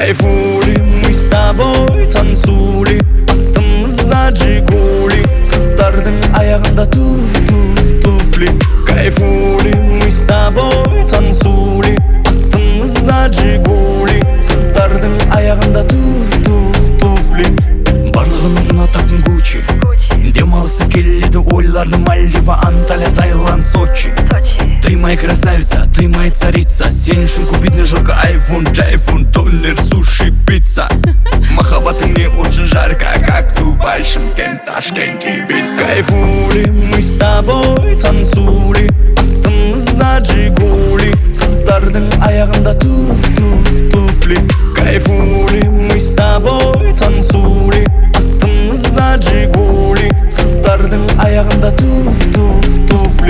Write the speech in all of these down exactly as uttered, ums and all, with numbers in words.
Кайфули мы с тобой, танцули, астымызда Жигули, қыздардың аяғында туф-туф туфли. Кайфули мы с тобой, танцули, астымызда Жигули, қыздардың аяғында туф-туф туфли. Барлығын ұнататын Гуччи, демалысы келеді ойларды Мальдива, Анталия, Таиланд, Сочи. Ты моя красавица, ты моя царица, сен үшін купить не жалко айфон, джайфон, тонер, суши, пицца. Махаббаты мне очень жарко, как Дубай, Шымкент, Ташкент, Ибица. Кайфули мы с тобой, танцули, астымызда Жигули, қыздардың аяғында туф-туф туфли. Кайфули мы с тобой, танцули, астымызда Жигули, қыздардың аяғында туф-туф туфли.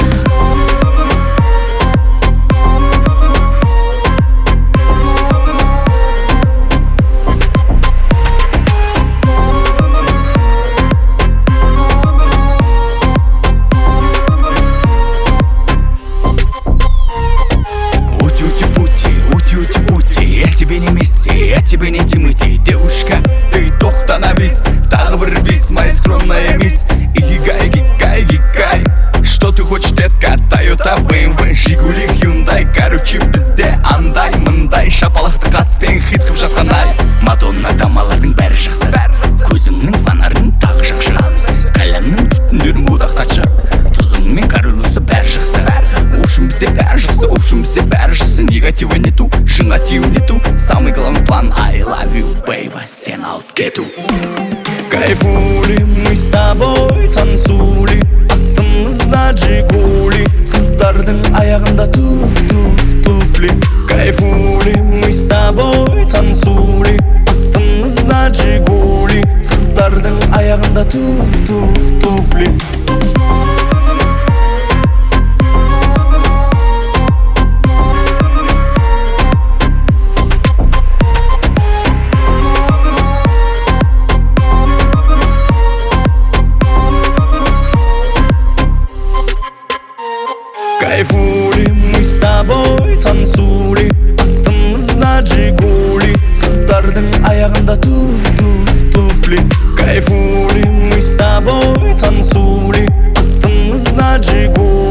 Я тебе не Тимати, девушка, ты тоқтана бис, тағы бір бис, моя скромная мисс. Игигай, гигай, гигай, что ты хочешь, детка? Тойота, бэ эм вэ, Жигули, Hyundai. Короче, бізде андай, мындай шапалақты қаспен хит қып жатқан ай. Мадонна дамалардың бәрі жақсы, көзіңнің фонарың тағы жақсы, кәлемнің түтіндерін будақтатшы, тұзың мен карулысы бәрі жақсы. В общем, бізде бәрі жақсы, в общем, бізде бәрі жақсы. Негатива нету, жыңатива нету, самый главный план I love you, baby, сен алып кету. Кайфули мы с тобой, танцули, астымызда Жигули, қыздардың аяғында туф-туф туфли. Кайфули мы с тобой, танцули, астымызда Жигули, қыздардың аяғында туф-туф туфли. Кайфули мы с тобой, танцули, астымызда Жигули, қыздардың аяғында туф-туф туфли. Кайфули мы с тобой, танцули, астымызда Жигули.